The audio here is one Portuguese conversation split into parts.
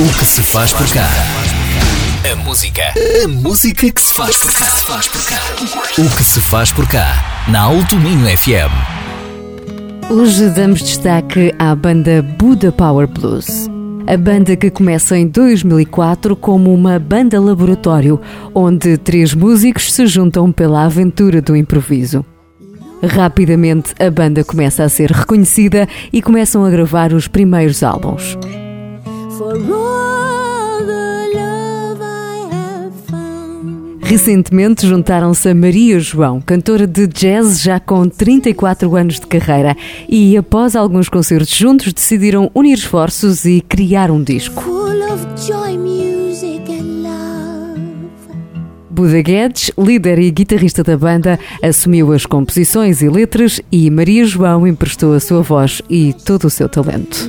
O que se faz por cá. A música que se faz por cá. O que se faz por cá, na Alto Minho FM. Hoje damos destaque à banda Buda Power Blues. A banda que começa em 2004 como uma banda laboratório, onde 3 músicos se juntam pela aventura do improviso. Rapidamente a banda começa a ser reconhecida e começam a gravar os primeiros álbuns. Recentemente juntaram-se a Maria João, cantora de jazz já com 34 anos de carreira, e após alguns concertos juntos decidiram unir esforços e criar um disco. Buda Guedes, líder e guitarrista da banda, assumiu as composições e letras e Maria João emprestou a sua voz e todo o seu talento.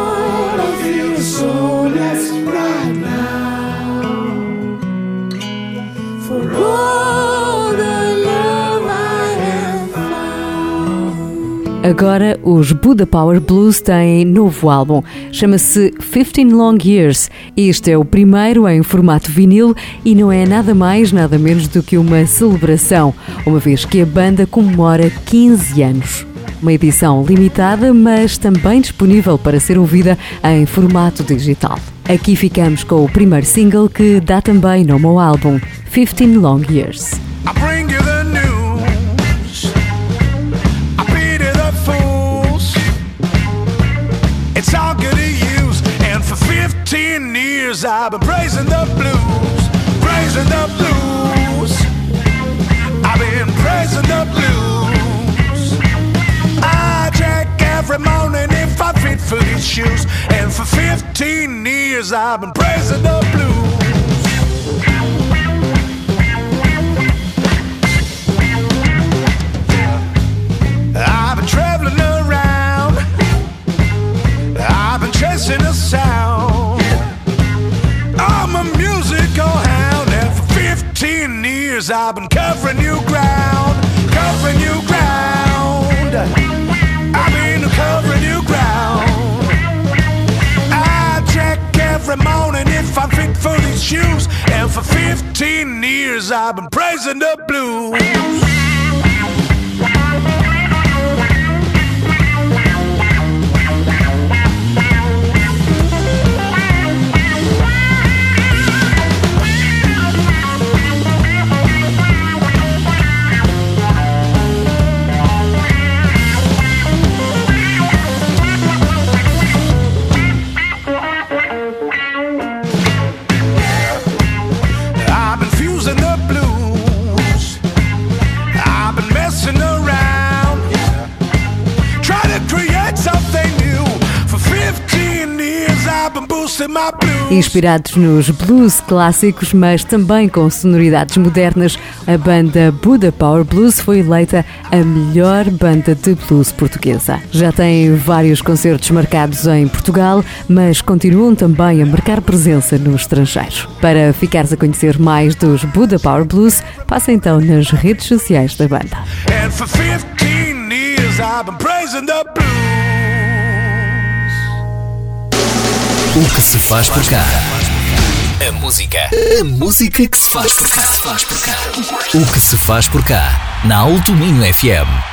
Agora, os Buda Power Blues têm novo álbum. Chama-se 15 Long Years. Este é o primeiro em formato vinil e não é nada mais, nada menos do que uma celebração, uma vez que a banda comemora 15 anos. Uma edição limitada, mas também disponível para ser ouvida em formato digital. Aqui ficamos com o primeiro single que dá também nome ao álbum, 15 Long Years. It's all good to use, and for 15 years I've been praising the blues, praising the blues. I've been praising the blues. I check every morning if I fit for these shoes, and for 15 years I've been praising the blues. I've been traveling around, I've been chasing a sound. I'm a musical hound, and for 15 years I've been covering new ground, covering new ground. I've been covering new ground. I check every morning if I'm fit for these shoes, and for 15 years I've been praising the blues. Inspirados nos blues clássicos, mas também com sonoridades modernas, a banda Buda Power Blues foi eleita a melhor banda de blues portuguesa. Já tem vários concertos marcados em Portugal, mas continuam também a marcar presença no estrangeiro. Para ficares a conhecer mais dos Buda Power Blues, passa então nas redes sociais da banda. O que se faz por cá. A música que se faz por cá. O que se faz por cá, na Alto Minho FM.